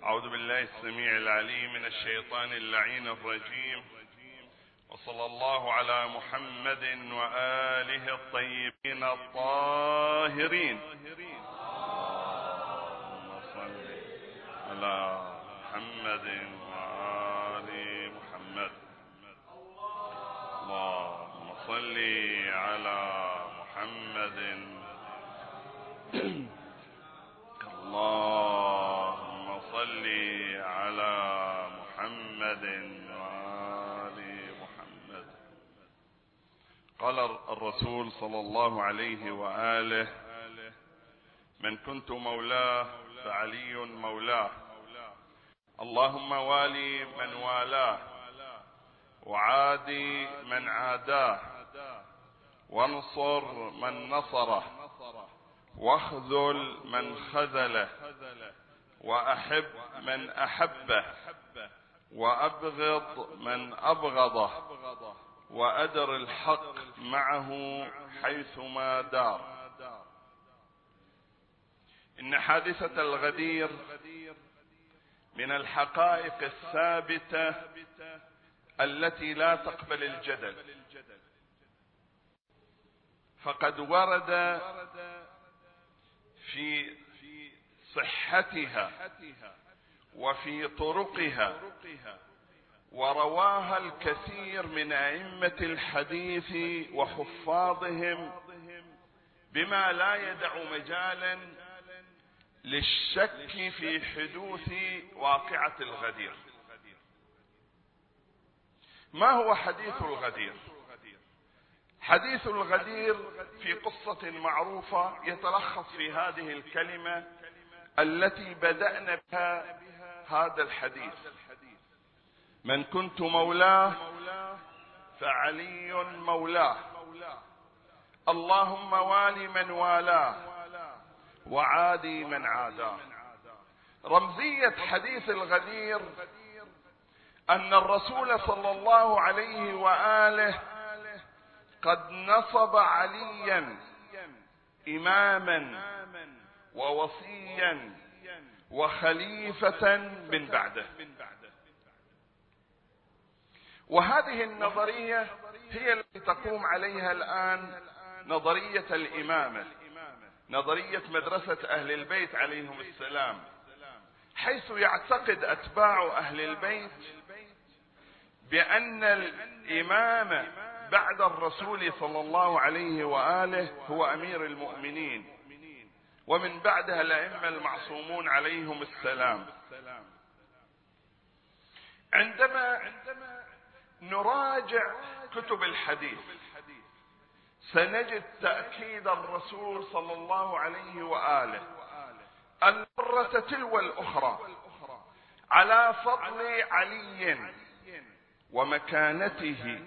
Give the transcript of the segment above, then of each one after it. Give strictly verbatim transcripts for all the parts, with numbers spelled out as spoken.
أعوذ بالله السميع العليم من الشيطان اللعين الرجيم، وصلى الله على محمد وآله الطيبين الطاهرين. اللهم صل على محمد وآل محمد. اللهم صل على محمد. اللهم صل على محمد وآل محمد. قال الرسول صلى الله عليه وآله: من كنت مولاه فعلي مولاه، اللهم والي من والاه، وعادي من عاداه، وانصر من نصره، واخذل من خذله، وأحب من أحبه، وأبغض من أبغضه، وأدر الحق معه حيثما دار. إن حادثة الغدير من الحقائق الثابتة التي لا تقبل الجدل، فقد ورد في صحتها وفي طرقها، ورواها الكثير من أئمة الحديث وحفاظهم، بما لا يدع مجالا للشك في حدوث واقعة الغدير. ما هو حديث الغدير؟ حديث الغدير في قصة معروفة يتلخص في هذه الكلمة التي بدأنا بها هذا الحديث: من كنت مولاه فعلي مولاه، اللهم والي من والاه، وعادي من عاداه. رمزية حديث الغدير أن الرسول صلى الله عليه وآله قد نصب عليا إماما ووصيا وخليفة من بعده. وهذه النظرية هي التي تقوم عليها الآن نظرية الإمامة، نظرية مدرسة أهل البيت عليهم السلام، حيث يعتقد أتباع أهل البيت بأن الإمامة بعد الرسول صلى الله عليه وآله هو أمير المؤمنين، ومن بعدها الأئمة المعصومون عليهم السلام. عندما نراجع كتب الحديث سنجد تأكيد الرسول صلى الله عليه وآله المرة تلو الأخرى على فضل علي ومكانته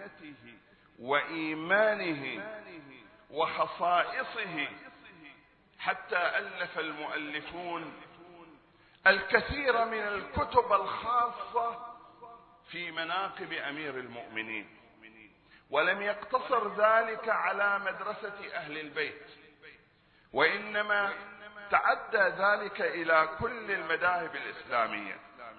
وإيمانه وخصائصه، حتى ألف المؤلفون الكثير من الكتب الخاصة في مناقب أمير المؤمنين. ولم يقتصر ذلك على مدرسة أهل البيت، وإنما تعدى ذلك إلى كل المذاهب الإسلامية.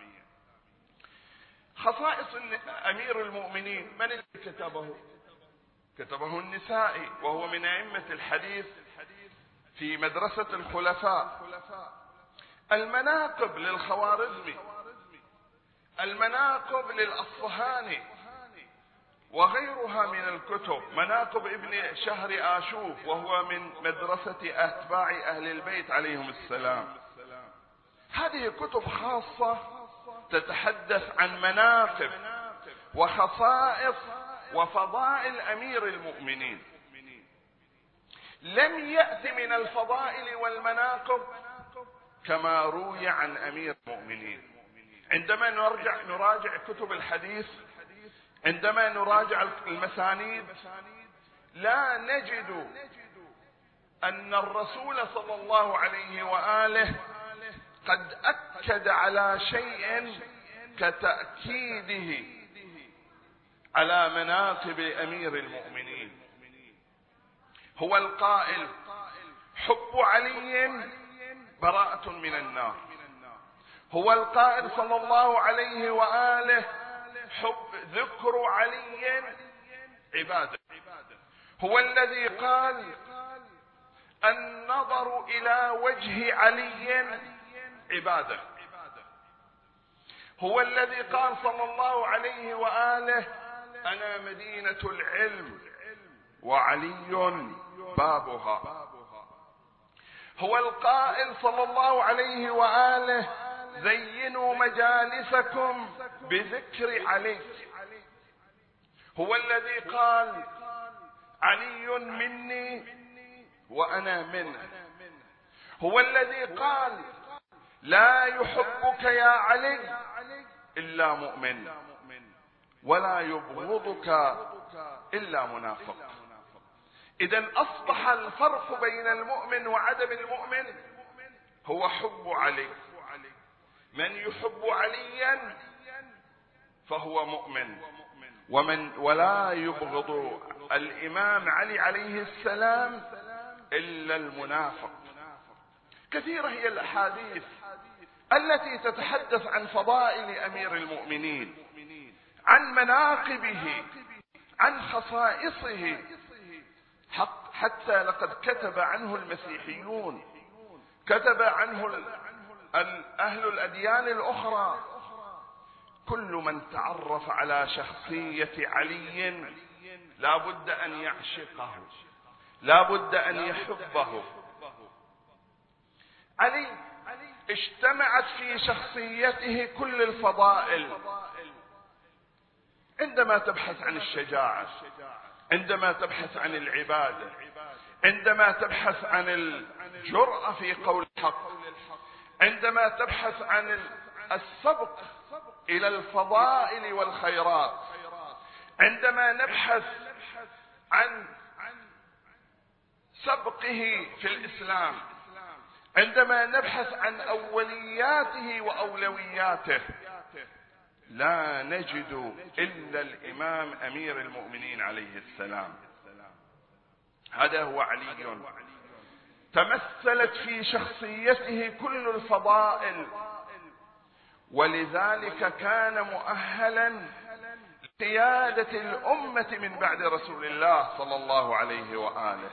خصائص أمير المؤمنين من اللي كتبه؟ كتبه النسائي، وهو من أئمة الحديث في مدرسة الخلفاء. المناقب للخوارزمي، المناقب للأصفهاني، وغيرها من الكتب، مناقب ابن شهر آشوف وهو من مدرسة أتباع أهل البيت عليهم السلام. هذه كتب خاصة تتحدث عن مناقب وخصائص وفضائل أمير المؤمنين. لم يأت من الفضائل والمناقب كما روي عن أمير المؤمنين. عندما نرجع نراجع كتب الحديث، عندما نراجع المسانيد، لا نجد أن الرسول صلى الله عليه وآله قد أكد على شيء كتأكيده على مناقب أمير المؤمنين. هو القائل: حب علي براءة من النار. هو القائل صلى الله عليه وآله حب ذكر علي عبادة. هو الذي قال النظر إلى وجه علي عبادة. هو الذي قال صلى الله عليه وآله أنا مدينة العلم وعلي بابها. هو القائل صلى الله عليه وآله زينوا مجالسكم بذكر علي. هو الذي قال علي مني وأنا منه. هو الذي قال لا يحبك يا علي إلا مؤمن ولا يبغضك إلا منافق. إذن أصبح الفرق بين المؤمن وعدم المؤمن هو حب علي. من يحب عليا فهو مؤمن، ومن ولا يبغض الإمام علي عليه السلام إلا المنافق. كثيرة هي الأحاديث التي تتحدث عن فضائل أمير المؤمنين، عن مناقبه، عن خصائصه، حتى لقد كتب عنه المسيحيون، كتب عنه أهل الأديان الأخرى. كل من تعرف على شخصية علي لا بد أن يعشقه، لا بد أن يحبه. علي اجتمعت في شخصيته كل الفضائل. عندما تبحث عن الشجاعة، عندما تبحث عن العبادة، عندما تبحث عن الجرأة في قول الحق، عندما تبحث عن السبق إلى الفضائل والخيرات، عندما نبحث عن سبقه في الإسلام، عندما نبحث عن أولياته وأولوياته، لا نجد إلا الإمام أمير المؤمنين عليه السلام. هذا هو علي، تمثلت في شخصيته كل الفضائل، ولذلك كان مؤهلا لقيادة الأمة من بعد رسول الله صلى الله عليه وآله.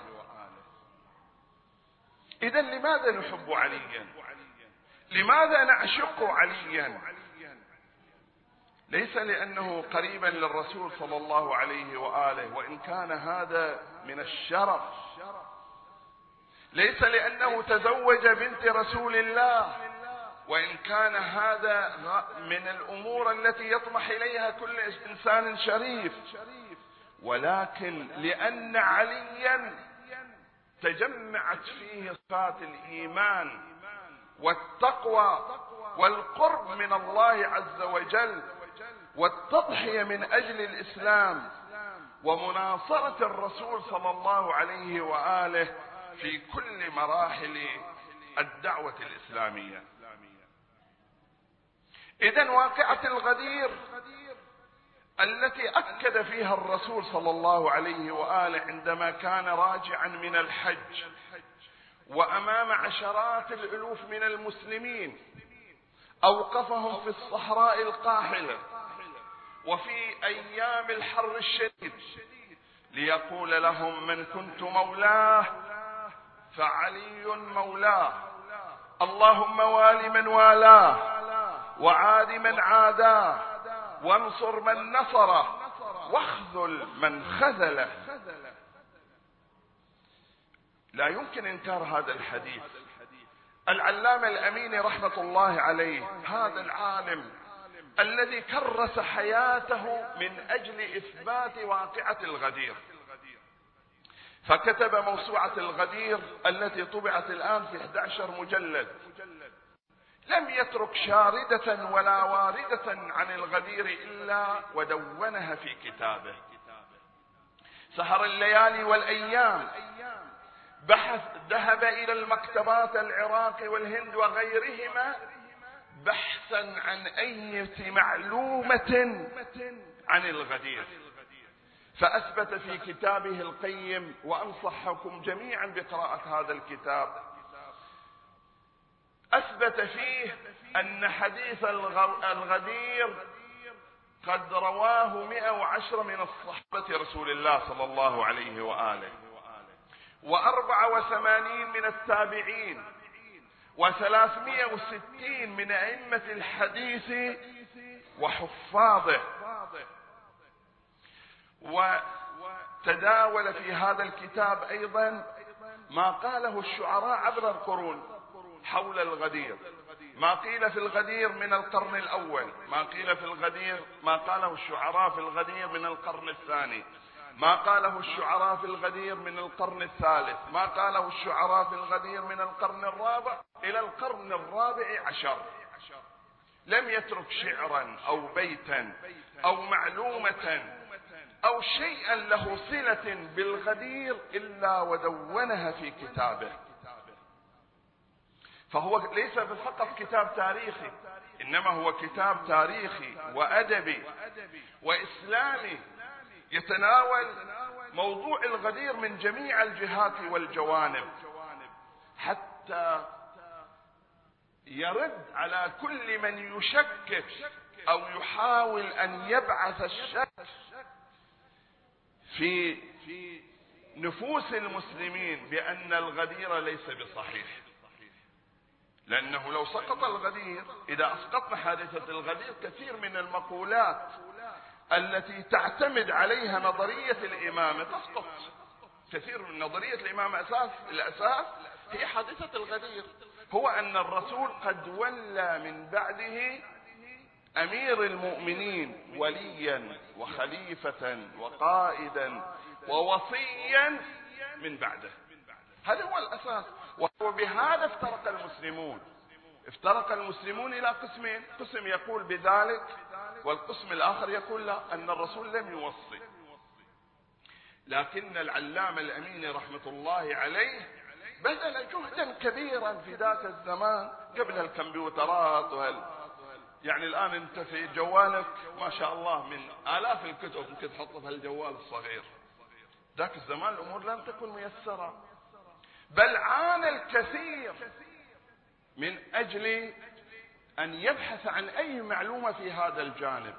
إذن لماذا نحب عليا؟ لماذا نعشق عليا؟ ليس لأنه قريبا للرسول صلى الله عليه وآله، وإن كان هذا من الشرف، ليس لأنه تزوج بنت رسول الله، وإن كان هذا من الأمور التي يطمح إليها كل إنسان شريف، ولكن لأن عليا تجمعت فيه صفات الإيمان والتقوى والقرب من الله عز وجل والتضحية من أجل الإسلام ومناصرة الرسول صلى الله عليه وآله في كل مراحل الدعوة الإسلامية. إذن واقعة الغدير التي أكد فيها الرسول صلى الله عليه وآله عندما كان راجعا من الحج وأمام عشرات الألوف من المسلمين، أوقفهم في الصحراء القاحلة وفي أيام الحر الشديد ليقول لهم من كنت مولاه فعلي مولاه، اللهم وال من والاه وعاد من عاداه وانصر من نصره واخذل من خذله. لا يمكن انكار هذا الحديث. العلامة الأميني رحمة الله عليه، هذا العالم الذي كرس حياته من أجل إثبات واقعة الغدير، فكتب موسوعة الغدير التي طبعت الآن في أحد عشر مجلد. لم يترك شاردة ولا واردة عن الغدير إلا ودونها في كتابه. سهر الليالي والأيام، بحث، ذهب إلى المكتبات العراق والهند وغيرهما بحثا عن أي معلومة عن الغدير، فأثبت في كتابه القيم، وأنصحكم جميعا بقراءة هذا الكتاب، أثبت فيه أن حديث الغدير قد رواه مئة وعشرة من الصحابة رسول الله صلى الله عليه وآله، وأربعة وثمانين من التابعين، وثلاثمائة وستين من أئمة الحديث وحفاظه. وتداول في هذا الكتاب أيضا ما قاله الشعراء عبر القرون حول الغدير، ما قيل في الغدير من القرن الأول، ما قيل في الغدير، ما قاله الشعراء في الغدير من القرن الثاني، ما قاله الشعراء في الغدير من القرن الثالث، ما قاله الشعراء في الغدير من القرن الرابع إلى القرن الرابع عشر. لم يترك شعرا أو بيتا أو معلومة أو شيئا له صلة بالغدير إلا ودونها في كتابه. فهو ليس فقط كتاب تاريخي، إنما هو كتاب تاريخي وأدبي وإسلامي يتناول موضوع الغدير من جميع الجهات والجوانب، حتى يرد على كل من يشكك أو يحاول أن يبعث الشك في نفوس المسلمين بأن الغدير ليس بصحيح. لأنه لو سقط الغدير، إذا أسقطنا حادثة الغدير، كثير من المقولات التي تعتمد عليها نظرية الإمامة تسقط. كثير من نظرية الإمامة أساس الأساس هي حادثة الغدير، هو أن الرسول قد ولى من بعده أمير المؤمنين وليا وخليفة وقائدا ووصيا من بعده. هذا هو الأساس. وبهذا افترق المسلمون افترق المسلمون إلى قسمين، قسم يقول بذلك والقسم الآخر يقول لا، أن الرسول لم يوصي. لكن العلامة الأميني رحمة الله عليه بذل جهدا كبيرا في ذاك الزمان قبل الكمبيوترات وهل يعني الآن أنت في جوالك ما شاء الله من آلاف الكتب ممكن تحطها في الجوال الصغير. ذاك الزمان الأمور لم تكن ميسرة، بل عانى الكثير من أجل أن يبحث عن أي معلومة في هذا الجانب،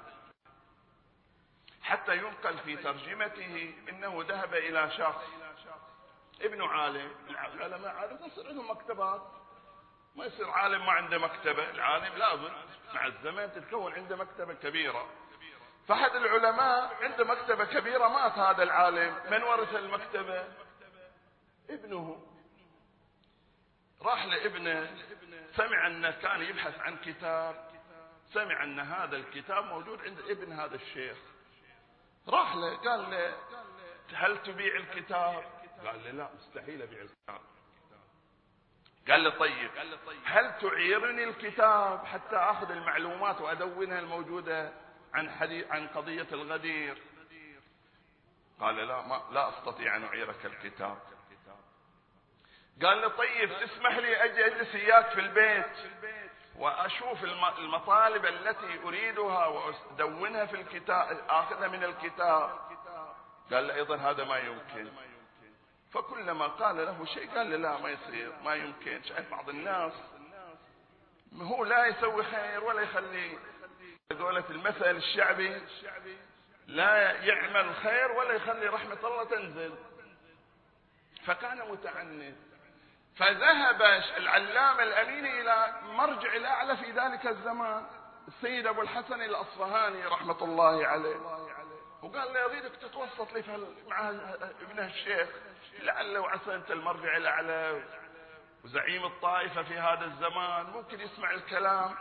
حتى ينقل في ترجمته إنه ذهب إلى شخص ابن عالم. العلماء عالم يصير عندهم مكتبات، ما يصير عالم ما عنده مكتبة. العالم لازم مع الزمن تتكون عنده مكتبة كبيرة. فأحد العلماء عنده مكتبة كبيرة، مات هذا العالم، من ورث المكتبة؟ ابنه. راح لابنه، سمع أنه كان يبحث عن كتاب، سمع أن هذا الكتاب موجود عند ابن هذا الشيخ. راح له قال له هل تبيع الكتاب؟ قال له لا، مستحيل أبيع الكتاب. قال له طيب هل تعيرني الكتاب حتى أخذ المعلومات وأدونها الموجودة عن حديث عن قضية الغدير؟ قال لا، ما لا أستطيع أن أعيرك الكتاب. قال له طيب تسمح لي أجي أجلس إياك في البيت وأشوف المطالب التي أريدها وأدونها في الكتاب، آخذها من الكتاب؟ قال له أيضا هذا ما يمكن. فكلما قال له شيء قال له لا، ما يصير، ما يمكن. شايف بعض الناس هو لا يسوي خير ولا يخلي، قولة المثل الشعبي، لا يعمل خير ولا يخلي رحمة الله تنزل. فكان متعنت. فذهب العلامة الأميني إلى مرجع الأعلى في ذلك الزمان السيد أبو الحسن الأصفهاني رحمة الله عليه، وقال له أريدك تتوسط لي مع ابنه الشيخ، لعله وعسى أنت المرجع الأعلى وزعيم الطائفة في هذا الزمان، ممكن يسمع الكلام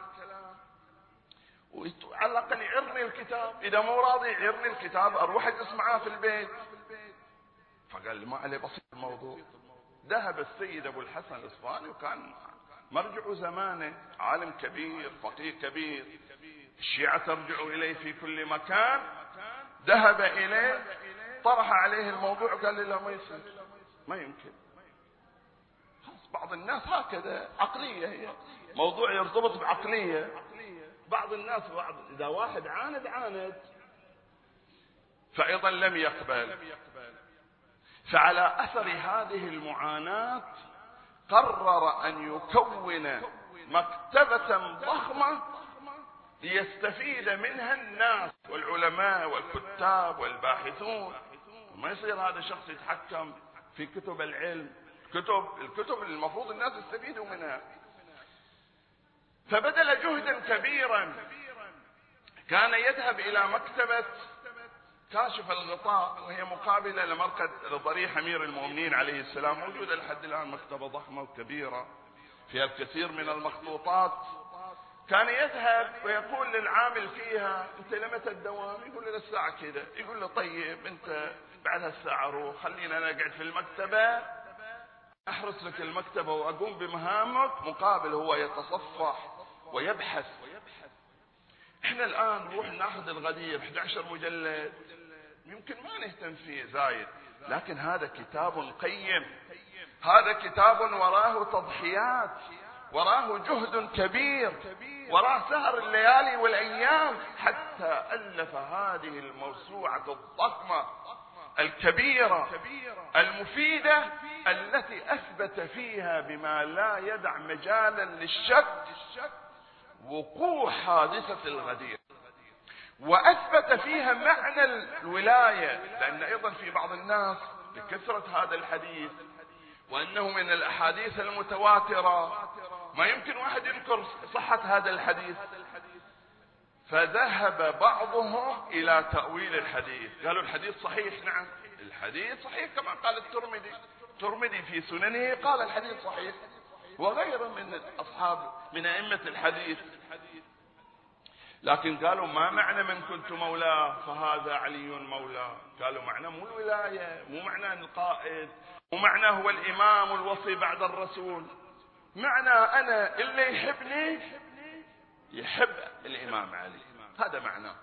وعلى الأقل يعرني الكتاب، إذا مو راضي يعرني الكتاب أروح أجلس معاه في البيت. فقال لي ما عليه، بسيط الموضوع. ذهب السيد أبو الحسن الأصفهاني، وكان مرجع زمانه، عالم كبير، فقيه كبير، الشيعة ترجع إليه في كل مكان. ذهب إليه، طرح عليه الموضوع، قال لي لا، ما يصير، ما يمكن. بعض الناس هكذا عقلية، هي موضوع يرتبط بعقلية. بعض الناس بعض إذا واحد عاند عاند. فأيضا لم يقبل. فعلى أثر هذه المعاناة قرر أن يكون مكتبة ضخمة ليستفيد منها الناس والعلماء والكتاب والباحثون. ما يصير هذا شخص يتحكم في كتب العلم، كتب الكتب اللي المفروض الناس يستفيدوا منها. فبذل جهدا كبيرا، كان يذهب الى مكتبة كاشف الغطاء وهي مقابلة لمركز لضريح امير المؤمنين عليه السلام، موجودة لحد الان، مكتبة ضخمة وكبيرة فيها الكثير من المخطوطات. كان يذهب ويقول للعامل فيها: انت لمتى الدوام؟ يقول له الساعة كذا. يقول له: طيب انت بعد هالساعة روح، خلينا انا اقعد في المكتبة احرس لك المكتبة واقوم بمهامك، مقابل هو يتصفح ويبحث. احنا الان نروح ناخذ الغدير احد عشر مجلد، يمكن ما نهتم فيه زايد، لكن هذا كتاب قيم، هذا كتاب وراه تضحيات، وراه جهد كبير، وراه سهر الليالي والايام حتى الف هذه الموسوعة الضخمة الكبيرة المفيدة التي اثبت فيها بما لا يدع مجالا للشك وقوع حادثة الغدير، واثبت فيها معنى الولاية. لان ايضا في بعض الناس بكثرة هذا الحديث وانه من الاحاديث المتواترة، ما يمكن واحد ينكر صحة هذا الحديث، فذهب بعضهم الى تأويل الحديث. قالوا الحديث صحيح. نعم الحديث صحيح كما قال الترمذي، الترمذي في سننه قال الحديث صحيح، وغيره من اصحاب من ائمة الحديث. لكن قالوا: ما معنى من كنت مولاه فهذا علي مولاه؟ قالوا معنى مو الولاية، مو معنى القائد، مو معنى هو الامام والوصي بعد الرسول، معنى انا اللي يحبني يحب الامام علي، هذا معناه.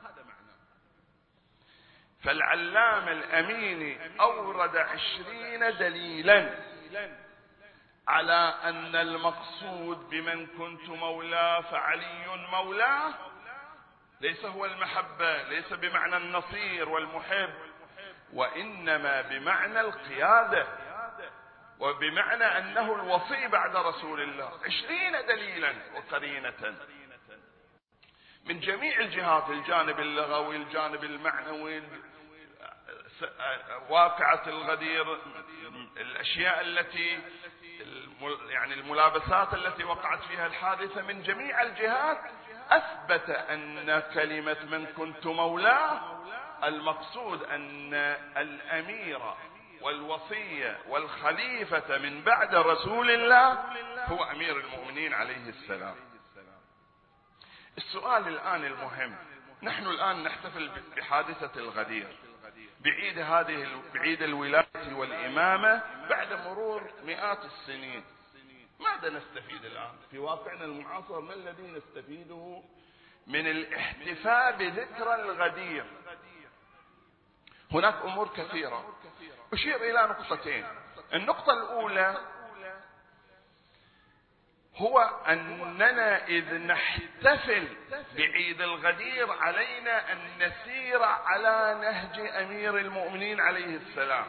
فالعلامة الاميني اورد عشرين دليلا على ان المقصود بمن كنت مولاه فعلي مولاه ليس هو المحبة، ليس بمعنى النصير والمحب، وإنما بمعنى القيادة، وبمعنى أنه الوصي بعد رسول الله. عشرين دليلا وقرينة من جميع الجهات، الجانب اللغوي، الجانب المعنوي، واقعة الغدير، الأشياء التي يعني الملابسات التي وقعت فيها الحادثة، من جميع الجهات أثبت أن كلمة من كنت مولاه المقصود أن الأمير والوصية والخليفة من بعد رسول الله هو أمير المؤمنين عليه السلام. السؤال الآن المهم، نحن الآن نحتفل بحادثة الغدير، بعيد هذه بعيد الولاية والإمامة بعد مرور مئات السنين. ماذا نستفيد الآن في واقعنا المعاصر؟ ما الذي نستفيده من الاحتفاء بذكرى الغدير؟ هناك أمور كثيرة، أشير إلى نقطتين. النقطة الأولى هو أننا إذ نحتفل بعيد الغدير علينا أن نسير على نهج أمير المؤمنين عليه السلام،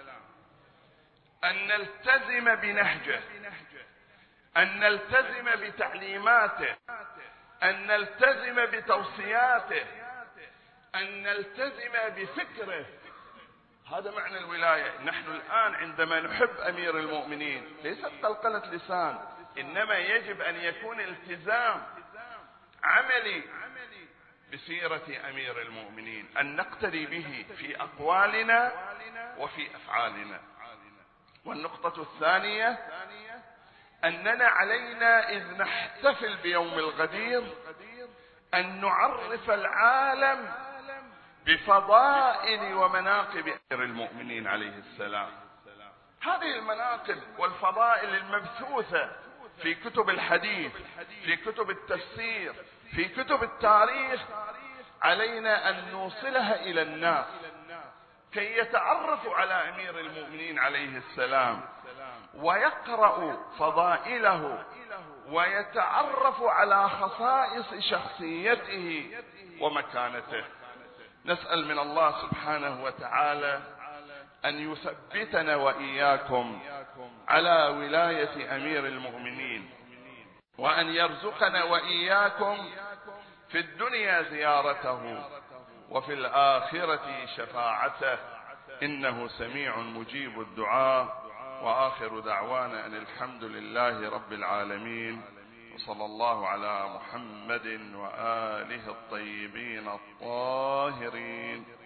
أن نلتزم بنهجه، أن نلتزم بتعليماته، أن نلتزم بتوصياته، أن نلتزم بفكره. هذا معنى الولاية. نحن الآن عندما نحب أمير المؤمنين ليست قلقلة لسان، إنما يجب أن يكون التزام عملي بسيرة أمير المؤمنين، أن نقتدي به في أقوالنا وفي أفعالنا. والنقطة الثانية أننا علينا إذ نحتفل بيوم الغدير أن نعرف العالم بفضائل ومناقب أمير المؤمنين عليه السلام. هذه المناقب والفضائل المبثوثة في كتب الحديث، في كتب التفسير، في كتب التاريخ، علينا أن نوصلها إلى الناس كي يتعرفوا على أمير المؤمنين عليه السلام ويقرأوا فضائله ويتعرفوا على خصائص شخصيته ومكانته. نسأل من الله سبحانه وتعالى أن يثبتنا وإياكم على ولاية أمير المؤمنين وأن يرزقنا وإياكم في الدنيا زيارته وفي الآخرة شفاعته، إنه سميع مجيب الدعاء. وآخر دعوانا أن الحمد لله رب العالمين، وصلى الله على محمد وآله الطيبين الطاهرين.